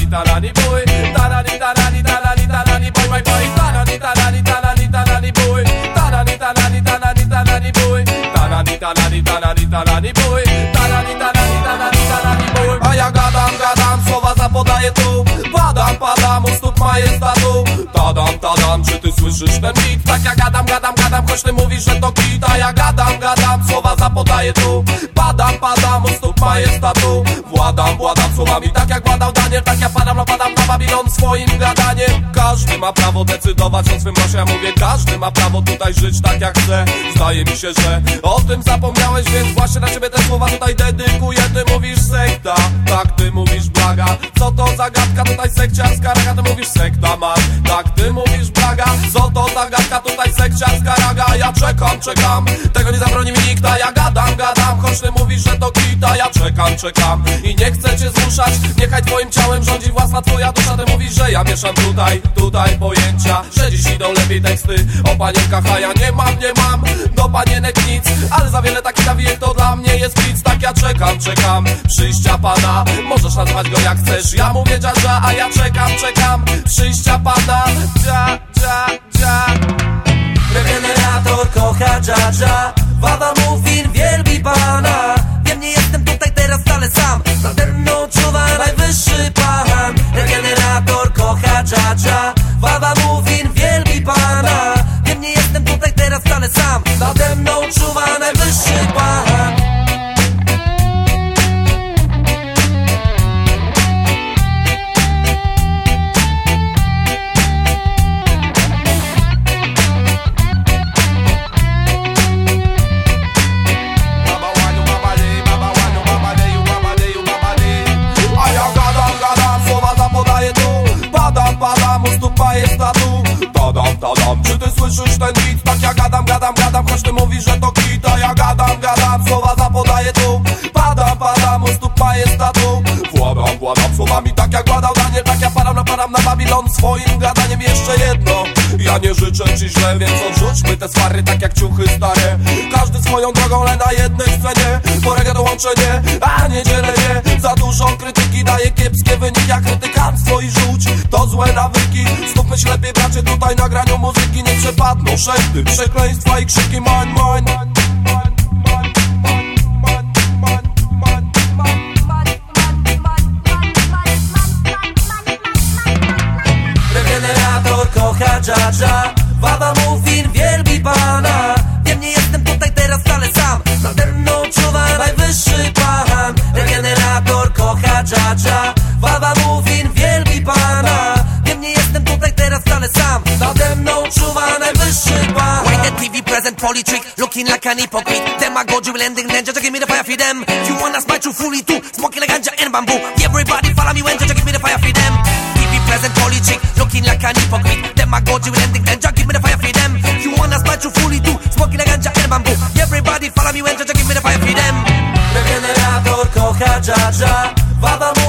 talani boy, talani talani talani talani boy, boy boy, talani talani talani talani boy, talani talani talani talani boy, talani talani talani talani boy, talani talani talani talani boy. A ja gadam, słowa zapodaję tu, padam, u stóp majestatu. Tadam, czy ty słyszysz ten beat? Tak ja gadam, choć ty mówisz, że to kit. A ja gadam, słowa zapodaję tu, padam, u stóp majestatu. Władam słowami tak jak władał Daniel. Tak ja padam na Babilon swoim gadaniem. Każdy ma prawo decydować o swym losie. Ja mówię, każdy ma prawo tutaj żyć tak jak chce. Zdaje mi się, że o tym zapomniałeś, więc właśnie na ciebie te słowa tutaj dedykuję. Ty mówisz sekta, tak ty mówisz blaga. Co to za gadka tutaj sekciarska raga? Ty mówisz sekta masz, tak ty mówisz blaga. Co to za gadka tutaj sekciarska raga? Ja czekam, tego nie zabroni mi nikt. A ja gadam, choć ty mówisz, że to kita. Ja czekam i nie chcę cię zmuszać. Niechaj twoim ciałem rządzi własna twoja dusza. Ty mówisz, że ja mieszam tutaj pojęcia, że dziś idą lepiej teksty o panienkach. A ja nie mam do panienek nic, ale za wiele takich nawijek to dla mnie jest pic. Tak ja czekam przyjścia Pana. Możesz nazwać go jak chcesz, ja mówię dża, a ja czekam przyjścia Pana. Dża. Regenerator kocha dża, Wawa Muffin wielbi Pana. Wiem, nie jestem tutaj teraz wcale sam, nade mną czuwa najwyższy Pan. Regenerator kocha dża, Wawa Muffin wielbi Pana. Wiem, nie jestem tutaj teraz wcale sam, nade mną czuwa najwyższy Pan. Padam, u stóp majestatu. Tadam, czy ty słyszysz ten beat? Tak ja gadam, choć ty mówisz, że to kit. A ja gadam, słowa zapodaję tu, padam, u stóp majestatu. Władam słowami tak jak władał Daniel. Tak ja padam na Babilon swoim gadaniem. Jeszcze jedno, ja nie życzę ci źle, więc odrzućmy te swary tak jak ciuchy stare. Każdy swoją drogą, ale na jednej scenie. Bo reggae to łączenie, a nie dzielenie. Za dużo krytyki daje kiepskie wyniki, a krytykanstwo i żółć to złe nawyki. Znów myśl lepiej bracie tutaj na graniu muzyki. Nie przepadną szepty, przekleństwa i krzyki mine. Regenerator kocha dża, Wawa Muffin wielbi Pana. Wiem, nie jestem tutaj teraz wcale sam, nade mną czuwa najwyższy Pan. Regenerator kocha dża, Wawa Muffin wielbi Pana. Wiem, nie jestem tutaj teraz wcale sam, nade mną czuwa najwyższy Pan. Why the TV present polytrick, looking like an hypocrite. Demagogy will ending ninja, just give me the fire for them. If you wanna smite you fully too, smoking like ganja and bamboo. Everybody follow me when just give me the fire for them. Present polytrick, looking like an hypocrite. Demagogy will ending ninja, give me the fire for them. If you wanna spite you fully too, smoking like ganja and bamboo. Everybody follow me when just give me the fire for them. Regenerator kocha dża, Wawa